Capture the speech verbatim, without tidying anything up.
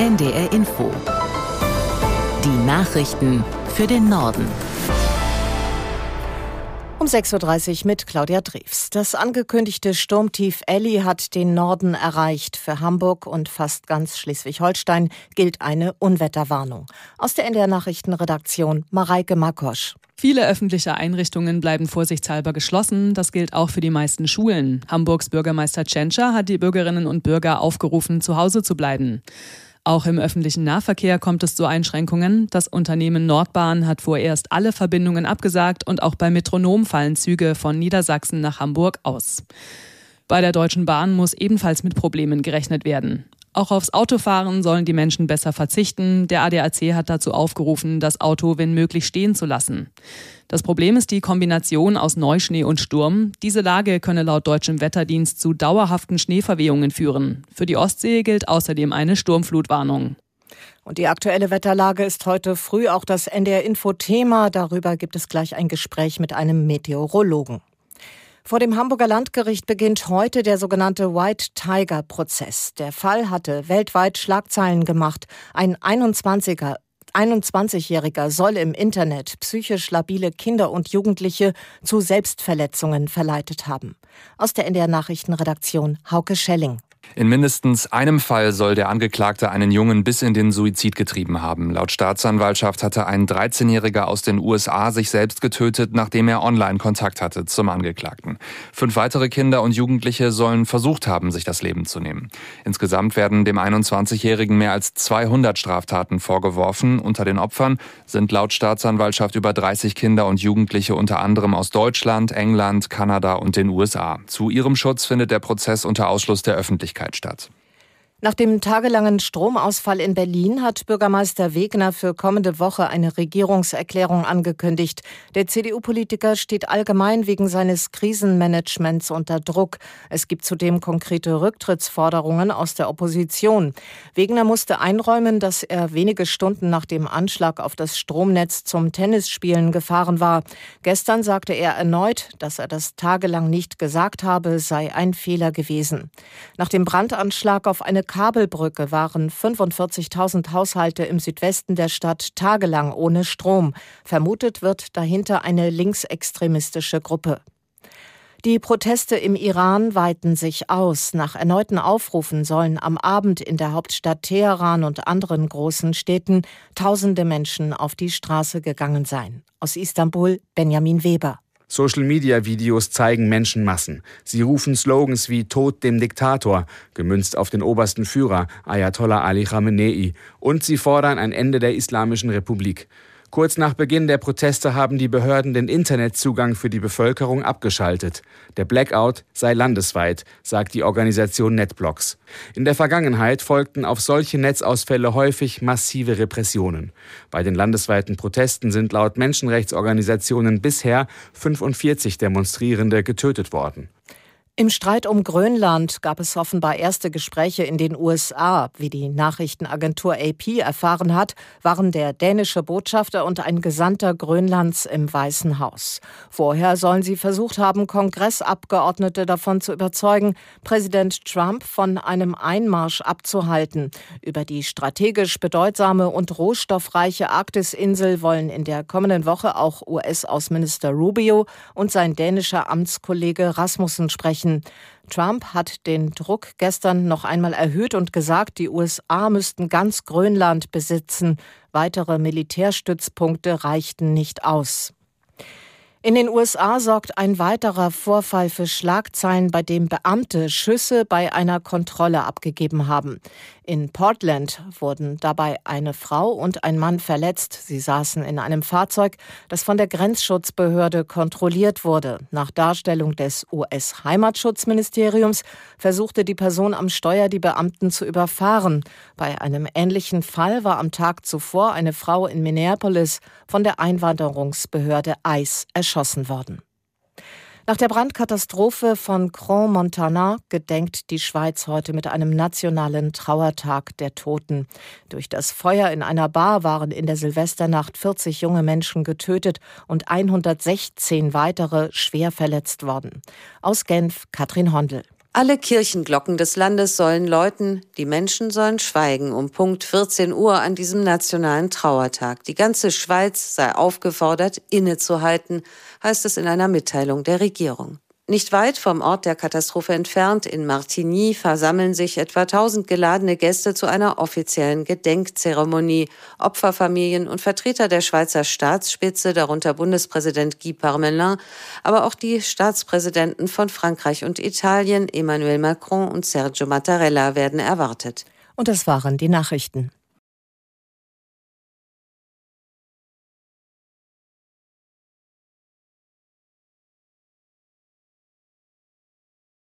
N D R Info. Die Nachrichten für den Norden. Um sechs Uhr dreißig mit Claudia Drews. Das angekündigte Sturmtief Elli hat den Norden erreicht. Für Hamburg und fast ganz Schleswig-Holstein gilt eine Unwetterwarnung. Aus der N D R Nachrichtenredaktion Mareike Makosch. Viele öffentliche Einrichtungen bleiben vorsichtshalber geschlossen. Das gilt auch für die meisten Schulen. Hamburgs Bürgermeister Tschentscher hat die Bürgerinnen und Bürger aufgerufen, zu Hause zu bleiben. Auch im öffentlichen Nahverkehr kommt es zu Einschränkungen. Das Unternehmen Nordbahn hat vorerst alle Verbindungen abgesagt und auch bei Metronom fallen Züge von Niedersachsen nach Hamburg aus. Bei der Deutschen Bahn muss ebenfalls mit Problemen gerechnet werden. Auch aufs Autofahren sollen die Menschen besser verzichten. Der A D A C hat dazu aufgerufen, das Auto wenn möglich stehen zu lassen. Das Problem ist die Kombination aus Neuschnee und Sturm. Diese Lage könne laut deutschem Wetterdienst zu dauerhaften Schneeverwehungen führen. Für die Ostsee gilt außerdem eine Sturmflutwarnung. Und die aktuelle Wetterlage ist heute früh auch das N D R-Info-Thema. Darüber gibt es gleich ein Gespräch mit einem Meteorologen. Vor dem Hamburger Landgericht beginnt heute der sogenannte White-Tiger-Prozess. Der Fall hatte weltweit Schlagzeilen gemacht. Ein einundzwanziger einundzwanzigjähriger soll im Internet psychisch labile Kinder und Jugendliche zu Selbstverletzungen verleitet haben. Aus der N D R Nachrichtenredaktion Hauke Schelling. In mindestens einem Fall soll der Angeklagte einen Jungen bis in den Suizid getrieben haben. Laut Staatsanwaltschaft hatte ein dreizehnjähriger aus den U S A sich selbst getötet, nachdem er online Kontakt hatte zum Angeklagten. Fünf weitere Kinder und Jugendliche sollen versucht haben, sich das Leben zu nehmen. Insgesamt werden dem einundzwanzigjährigen mehr als zweihundert Straftaten vorgeworfen. Unter den Opfern sind laut Staatsanwaltschaft über dreißig Kinder und Jugendliche, unter anderem aus Deutschland, England, Kanada und den U S A. Zu ihrem Schutz findet der Prozess unter Ausschluss der Öffentlichkeit statt. Nach dem tagelangen Stromausfall in Berlin hat Bürgermeister Wegner für kommende Woche eine Regierungserklärung angekündigt. Der C D U-Politiker steht allgemein wegen seines Krisenmanagements unter Druck. Es gibt zudem konkrete Rücktrittsforderungen aus der Opposition. Wegner musste einräumen, dass er wenige Stunden nach dem Anschlag auf das Stromnetz zum Tennisspielen gefahren war. Gestern sagte er erneut, dass er das tagelang nicht gesagt habe, sei ein Fehler gewesen. Nach dem Brandanschlag auf eine Kabelbrücke waren fünfundvierzigtausend Haushalte im Südwesten der Stadt tagelang ohne Strom. Vermutet wird dahinter eine linksextremistische Gruppe. Die Proteste im Iran weiten sich aus. Nach erneuten Aufrufen sollen am Abend in der Hauptstadt Teheran und anderen großen Städten tausende Menschen auf die Straße gegangen sein. Aus Istanbul Benjamin Weber. Social-Media-Videos zeigen Menschenmassen. Sie rufen Slogans wie »Tod dem Diktator«, gemünzt auf den obersten Führer, Ayatollah Ali Khamenei, und sie fordern ein Ende der Islamischen Republik. Kurz nach Beginn der Proteste haben die Behörden den Internetzugang für die Bevölkerung abgeschaltet. Der Blackout sei landesweit, sagt die Organisation NetBlocks. In der Vergangenheit folgten auf solche Netzausfälle häufig massive Repressionen. Bei den landesweiten Protesten sind laut Menschenrechtsorganisationen bisher fünfundvierzig Demonstrierende getötet worden. Im Streit um Grönland gab es offenbar erste Gespräche in den U S A. Wie die Nachrichtenagentur A P erfahren hat, waren der dänische Botschafter und ein Gesandter Grönlands im Weißen Haus. Vorher sollen sie versucht haben, Kongressabgeordnete davon zu überzeugen, Präsident Trump von einem Einmarsch abzuhalten. Über die strategisch bedeutsame und rohstoffreiche Arktisinsel wollen in der kommenden Woche auch U S-Außenminister Rubio und sein dänischer Amtskollege Rasmussen sprechen. Trump hat den Druck gestern noch einmal erhöht und gesagt, die U S A müssten ganz Grönland besitzen. Weitere Militärstützpunkte reichten nicht aus. In den U S A sorgt ein weiterer Vorfall für Schlagzeilen, bei dem Beamte Schüsse bei einer Kontrolle abgegeben haben. In Portland wurden dabei eine Frau und ein Mann verletzt. Sie saßen in einem Fahrzeug, das von der Grenzschutzbehörde kontrolliert wurde. Nach Darstellung des U S-Heimatschutzministeriums versuchte die Person am Steuer, die Beamten zu überfahren. Bei einem ähnlichen Fall war am Tag zuvor eine Frau in Minneapolis von der Einwanderungsbehörde ICE erschossen worden. Nach der Brandkatastrophe von Crans-Montana gedenkt die Schweiz heute mit einem nationalen Trauertag der Toten. Durch das Feuer in einer Bar waren in der Silvesternacht vierzig junge Menschen getötet und hundertsechzehn weitere schwer verletzt worden. Aus Genf, Katrin Hondel. Alle Kirchenglocken des Landes sollen läuten, die Menschen sollen schweigen um Punkt vierzehn Uhr an diesem nationalen Trauertag. Die ganze Schweiz sei aufgefordert, innezuhalten, heißt es in einer Mitteilung der Regierung. Nicht weit vom Ort der Katastrophe entfernt, in Martigny, versammeln sich etwa tausend geladene Gäste zu einer offiziellen Gedenkzeremonie. Opferfamilien und Vertreter der Schweizer Staatsspitze, darunter Bundespräsident Guy Parmelin, aber auch die Staatspräsidenten von Frankreich und Italien, Emmanuel Macron und Sergio Mattarella, werden erwartet. Und das waren die Nachrichten.